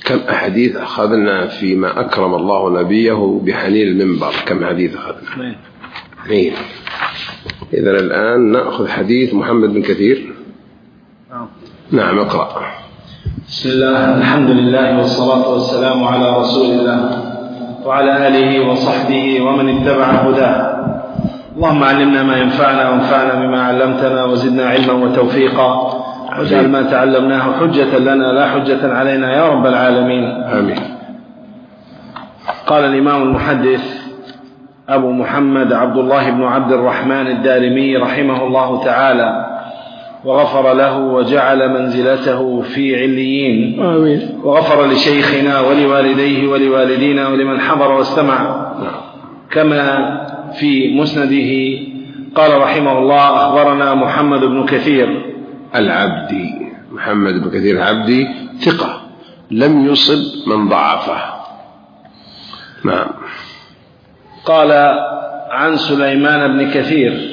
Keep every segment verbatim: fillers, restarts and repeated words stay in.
كم أحاديث أخذنا فيما أكرم الله نبيه بحنين المنبر؟ كم حديث أخذنا؟ اثنين. إذن الآن نأخذ حديث محمد بن كثير. نعم اقرأ. بسم الله، الحمد لله والصلاة والسلام على رسول الله وعلى آله وصحبه ومن اتبع هداه. اللهم علمنا ما ينفعنا وانفعنا بما علمتنا وزدنا علما وتوفيقا، واجعل ما تعلمناه حجة لنا لا حجة علينا يا رب العالمين. آمين. قال الإمام المحدث أبو محمد عبد الله بن عبد الرحمن الدارمي رحمه الله تعالى وغفر له وجعل منزلته في عليين. آمين. وغفر لشيخنا ولوالديه ولوالدينا ولمن حضر واستمع. كما في مسنده قال رحمه الله: أخبرنا محمد بن كثير العبدي. محمد بن كثير العبدي ثقة لم يصب من ضعفه. نعم. قال عن سليمان بن كثير.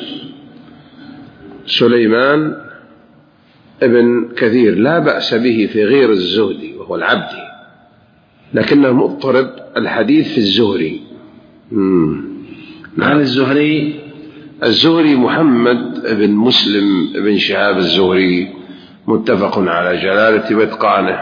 سليمان ابن كثير لا بأس به في غير الزهري وهو العبدي، لكنه مضطرب الحديث في الزهري. عن الزهري. الزهري محمد بن مسلم بن شهاب الزهري متفق على جلالة واتقانه.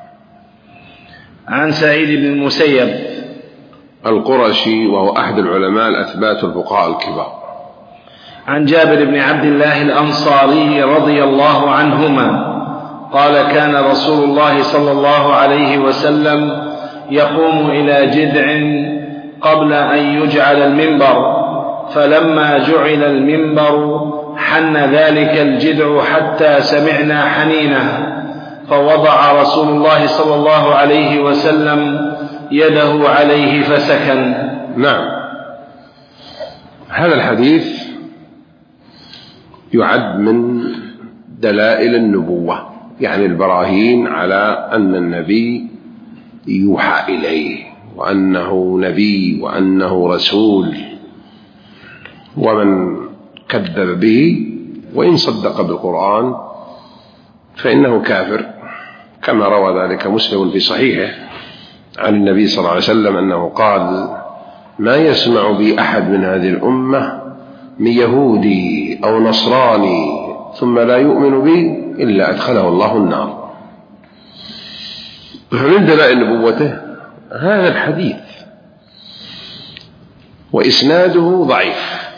عن سعيد بن المسيب القرشي وهو أحد العلماء الأثبات الفقهاء الكبار. عن جابر بن عبد الله الأنصاري رضي الله عنهما قال: كان رسول الله صلى الله عليه وسلم يقوم إلى جذع قبل أن يجعل المنبر، فلما جعل المنبر حن ذلك الجذع حتى سمعنا حنينه، فوضع رسول الله صلى الله عليه وسلم يده عليه فسكن. نعم. هذا الحديث يعد من دلائل النبوة، يعني البراهين على أن النبي يوحى إليه وأنه نبي وأنه رسول، ومن كذب به وإن صدق بالقرآن فإنه كافر، كما روى ذلك مسلم في صحيحه عن النبي صلى الله عليه وسلم أنه قال: ما يسمع بي أحد من هذه الأمة من يهودي أو نصراني ثم لا يؤمن بي إلا أدخله الله النار. فمن دلائل نبوته هذا الحديث، وإسناده ضعيف،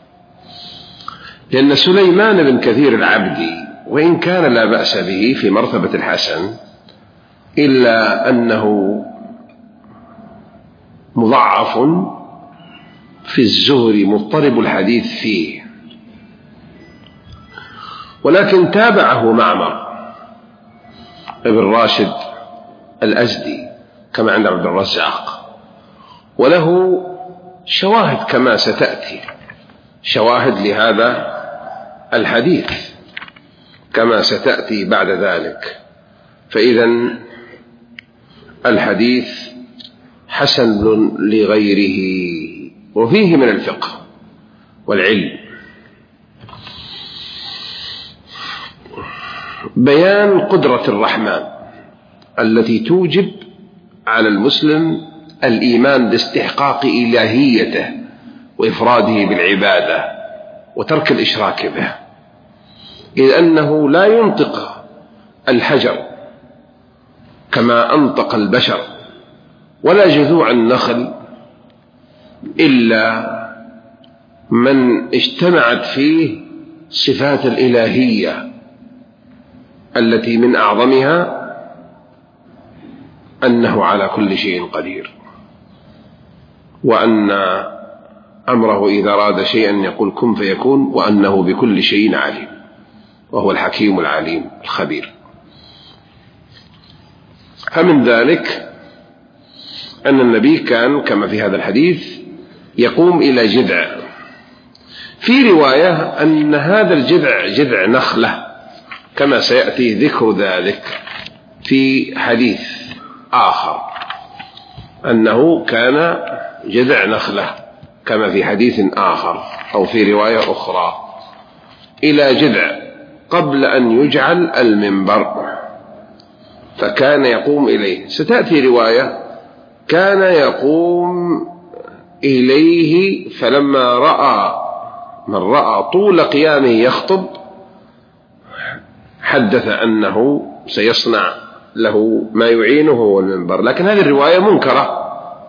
لأن سليمان بن كثير العبدي وإن كان لا بأس به في مرتبة الحسن، إلا أنه مضعف في الزهري مضطرب الحديث فيه. ولكن تابعه معمر ابن راشد الأزدي كما عند عبد الرزاق، وله شواهد كما ستأتي، شواهد لهذا الحديث كما ستأتي بعد ذلك. فإذا الحديث حسن لغيره، وفيه من الفقه والعلم بيان قدرة الرحمن التي توجب على المسلم الإيمان باستحقاق إلهيته وإفراده بالعبادة وترك الإشراك به، إذ أنه لا ينطق الحجر كما أنطق البشر ولا جذوع النخل إلا من اجتمعت فيه صفات الإلهية التي من أعظمها أنه على كل شيء قدير، وأن أمره إذا أراد شيئا يقول كن فيكون، وأنه بكل شيء عليم، وهو الحكيم العليم الخبير. فمن ذلك أن النبي كان كما في هذا الحديث يقوم إلى جذع. في رواية أن هذا الجذع جذع نخلة كما سيأتي ذكر ذلك في حديث آخر، أنه كان جذع نخلة كما في حديث آخر أو في رواية أخرى إلى جذع قبل أن يجعل المنبر. فكان يقوم إليه. ستأتي رواية كان يقوم إليه فلما رأى من رأى طول قيامه يخطب حدث أنه سيصنع له ما يعينه هو المنبر. لكن هذه الرواية منكرة،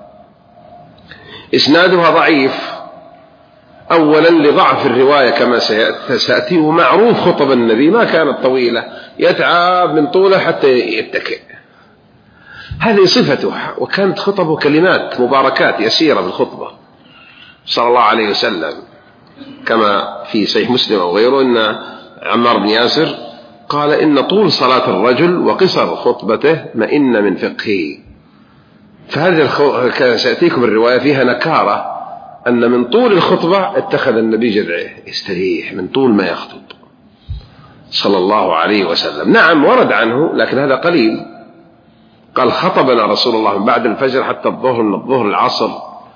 إسنادها ضعيف، أولا لضعف الرواية كما سيأتي، ومعروف خطب النبي ما كانت طويلة، يتعب من طوله حتى يتكئ، هذه صفته. وكانت خطبه كلمات مباركات يسيرة بالخطبة صلى الله عليه وسلم، كما في صحيح مسلم أو غيره أن عمار بن ياسر قال إن طول صلاة الرجل وقصر خطبته مئن من فقهه. فهذه الخو... سأتيكم الرواية فيها نكارة أن من طول الخطبة اتخذ النبي جذعه يستريح من طول ما يخطب صلى الله عليه وسلم. نعم ورد عنه لكن هذا قليل. قال خطبنا رسول الله من بعد الفجر حتى الظهر، من الظهر العصر،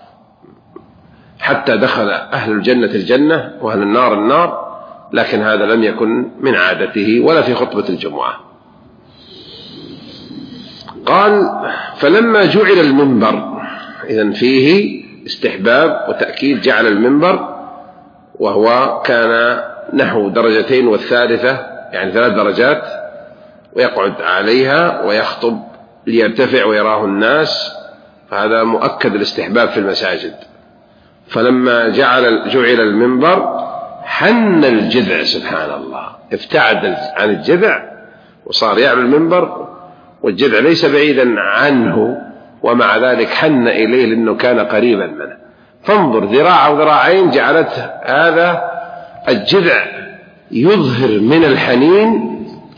حتى دخل أهل الجنة الجنة وأهل النار النار، لكن هذا لم يكن من عادته ولا في خطبة الجمعة. قال فلما جعل المنبر، إذن فيه استحباب وتأكيد جعل المنبر، وهو كان نحو درجتين والثالثة يعني ثلاث درجات، ويقعد عليها ويخطب ليرتفع ويراه الناس، فهذا مؤكد الاستحباب في المساجد. فلما جعل جعل المنبر حن الجذع، سبحان الله، ابتعد عن الجذع وصار يعلو المنبر والجذع ليس بعيدا عنه، ومع ذلك حن إليه لأنه كان قريبا منه. فانظر ذراع أو ذراعين جعلت هذا الجذع يظهر من الحنين،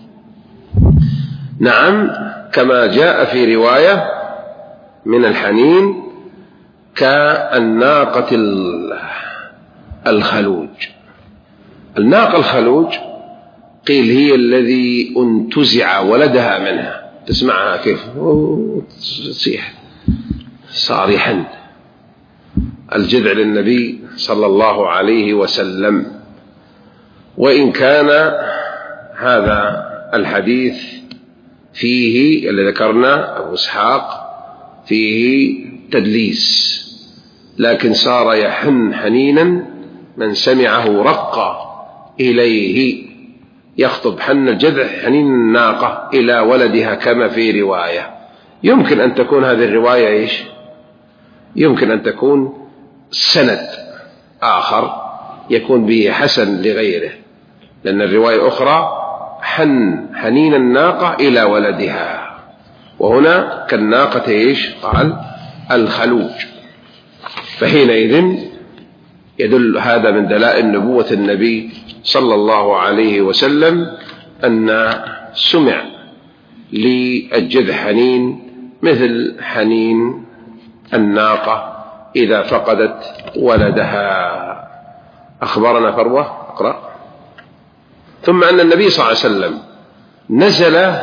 نعم، كما جاء في رواية من الحنين كالناقة الخلوج. الناقة الخلوج قيل هي الذي انتزع ولدها منها، تسمعها كيف تصيح، صار يحن. الجذع للنبي صلى الله عليه وسلم. وإن كان هذا الحديث فيه اللي ذكرنا أبو إسحاق فيه تدليس، لكن صار يحن حنينا من سمعه رق إليه، يخطب حن الجذع حنين الناقة إلى ولدها كما في رواية. يمكن أن تكون هذه الرواية إيش؟ يمكن أن تكون سند آخر يكون به حسن لغيره، لأن الرواية أخرى حن حنين الناقة إلى ولدها، وهنا كالناقة إيش؟ قال الخلوج. فحينئذ يدل هذا من دلائل نبوة النبي صلى الله عليه وسلم أن سمع للجذع حنين مثل حنين الناقة إذا فقدت ولدها. أخبرنا فروة اقرأ. ثم أن النبي صلى الله عليه وسلم نزل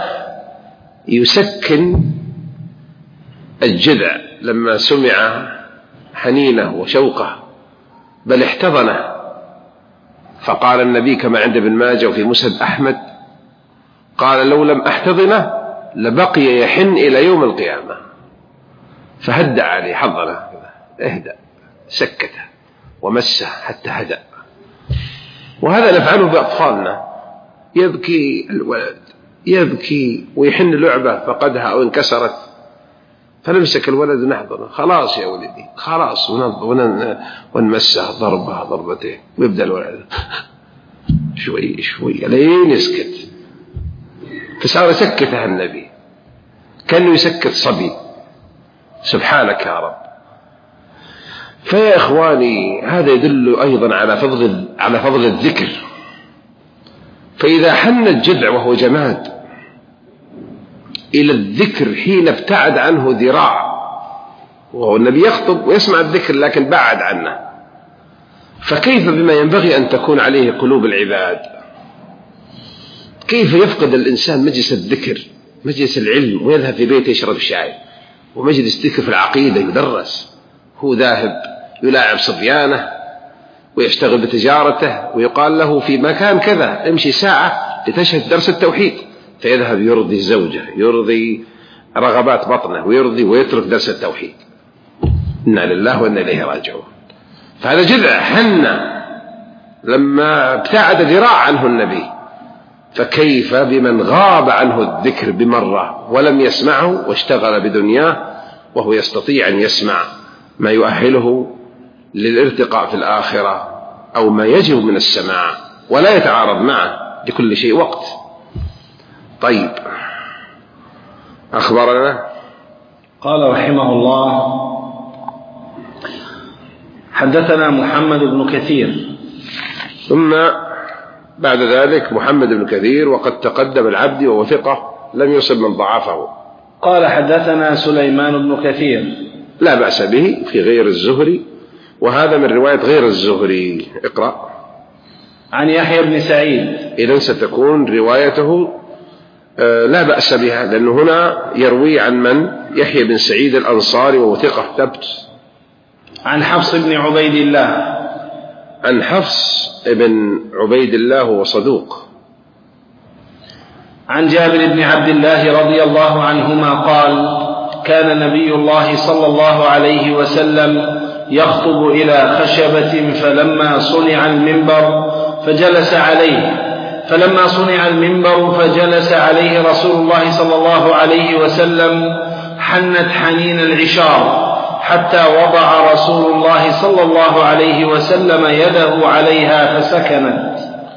يسكن الجذع لما سمع حنينه وشوقه، بل احتضنه. فقال النبي كما عند ابن ماجه وفي مسند أحمد قال لو لم أحتضنه لبقي يحن إلى يوم القيامة. فهدأ عليه، حضنه، اهدأ، سكته ومسه حتى هدأ. وهذا نفعله بأطفالنا، يبكي الولد يبكي ويحن لعبة فقدها أو انكسرت، فنمسك الولد ونحضنه، خلاص يا ولدي خلاص، ونمسه ضربة ضربتين، ويبدأ الولد شوي شوي لين يسكت. فصار سكتها النبي كأنه يسكت صبي. سبحانك يا رب. فيا إخواني هذا يدل أيضا على فضل على فضل الذكر. فإذا حن الجذع وهو جماد إلى الذكر حين ابتعد عنه ذراع، وهو النبي يخطب ويسمع الذكر لكن بعد عنه، فكيف بما ينبغي أن تكون عليه قلوب العباد؟ كيف يفقد الإنسان مجلس الذكر، مجلس العلم، ويذهب في بيته يشرب شاي، ومجلس ذكر في العقيدة يدرس، هو ذاهب يلاعب صبيانه ويشتغل بتجارته، ويقال له في مكان كذا امشي ساعة لتشهد درس التوحيد، فيذهب يرضي زوجه، يرضي رغبات بطنه، ويرضي ويترك درس التوحيد. إنا لله وإنا إليه راجعون. فهذا جذع حن لما ابتعد ذراع عنه النبي، فكيف بمن غاب عنه الذكر بمرة ولم يسمعه واشتغل بدنياه، وهو يستطيع أن يسمع ما يؤهله للارتقاء في الآخرة أو ما يجب من السماع ولا يتعارض معه، لكل شيء وقت. طيب، أخبرنا قال رحمه الله: حدثنا محمد بن كثير. ثم بعد ذلك محمد بن كثير، وقد تقدم العبد وهو ثقة لم يصب من ضعفه. قال: حدثنا سليمان بن كثير، لا بأس به في غير الزهري، وهذا من رواية غير الزهري. اقرأ. عن يحيى بن سعيد. إذن ستكون روايته لا بأس بها، لأنه هنا يروي عن من؟ يحيى بن سعيد الأنصاري وهو ثقة ثبت. عن حفص بن عبيد الله. عن حفص بن عبيد الله وصدوق. عن جابر بن عبد الله رضي الله عنهما قال: كان نبي الله صلى الله عليه وسلم يخطب إلى خشبة، فلما صنع المنبر فجلس عليه فلما صنع المنبر فجلس عليه رسول الله صلى الله عليه وسلم حنت حنين العشار، حتى وضع رسول الله صلى الله عليه وسلم يده عليها فسكنت.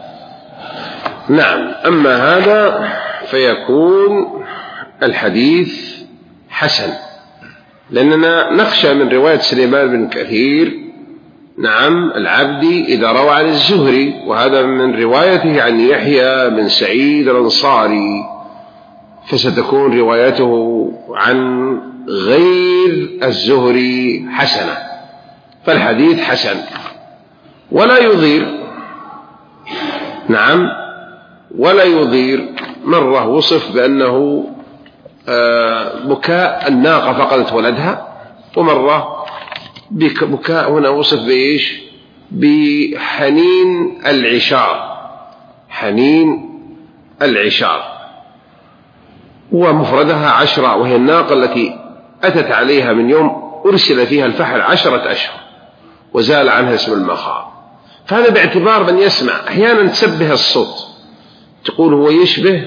نعم. أما هذا فيكون الحديث حسن، لأننا نخشى من رواية سليمان بن كثير نعم العبدي إذا روى عن الزهري، وهذا من روايته عن يحيى بن سعيد الأنصاري، فستكون روايته عن غير الزهري حسنة، فالحديث حسن ولا يضير. نعم، ولا يضير. مرة وصف بأنه بكاء الناقة فقدت ولدها، ومرة بكاء هنا وصف بإيش؟ بحنين العشار، حنين العشار، ومفردها عشرة، وهي الناقة التي أتت عليها من يوم أرسل فيها الفحل عشرة أشهر وزال عنها اسم المخاض. فهذا باعتبار من يسمع. أحيانا تسبه الصوت، تقول هو يشبه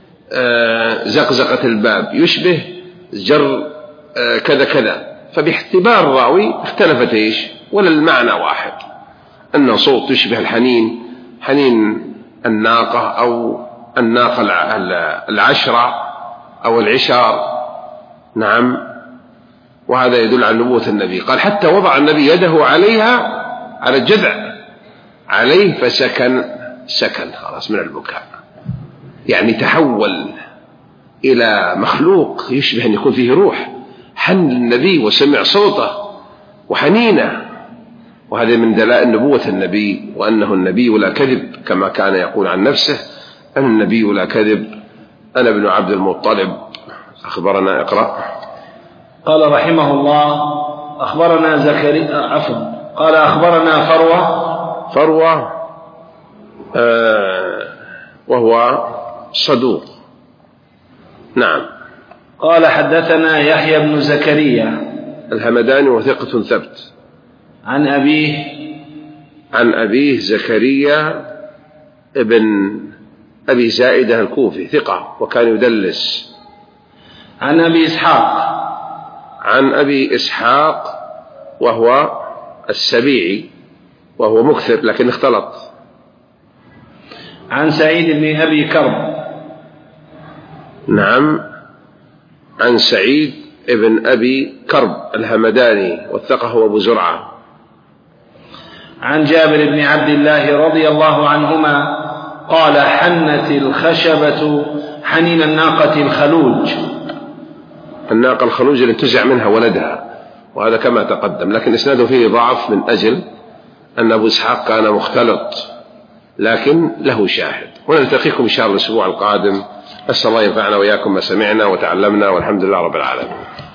زقزقة الباب، يشبه جر كذا كذا، فباعتبار الراوي اختلفت إيش، ولا المعنى واحد، أن صوت يشبه الحنين، حنين الناقة أو الناقة العشرة أو العشار. نعم، وهذا يدل على نبوة النبي. قال: حتى وضع النبي يده عليها، على الجذع عليه، فسكن، سكن خلاص من البكاء، يعني تحول إلى مخلوق يشبه أن يكون فيه روح. حن النبي وسمع صوته وحنينه، وهذا من دلائل نبوة النبي، وأنه النبي لا كذب، كما كان يقول عن نفسه: أنا النبي لا كذب، أنا ابن عبد المطلب. أخبرنا. اقرأ. قال رحمه الله: أخبرنا زكريا عفوا قال أخبرنا فروة فروة آه وهو صدوق. نعم. قال: حدثنا يحيى بن زكريا الهمداني وثقة ثبت. عن أبيه عن أبيه زكريا ابن أبي زائدة الكوفي ثقة، وكان يدلس. عن أبي إسحاق عن أبي إسحاق وهو السبيعي، وهو مكثر لكن اختلط. عن سعيد بن أبي كرب. نعم، عن سعيد ابن أبي كرب الهمداني، والثقة هو أبو زرعة. عن جابر بن عبد الله رضي الله عنهما قال: حنت الخشبة حنين الناقة الخلوج. الناقة الخلوج اللي انتزع منها ولدها، وهذا كما تقدم، لكن إسناده فيه ضعف من أجل أن أبو إسحاق كان مختلط، لكن له شاهد. ونلتقيكم إن شاء الله الأسبوع القادم. أسأل الله ينفعنا وإياكم ما سمعنا وتعلمنا، والحمد لله رب العالمين.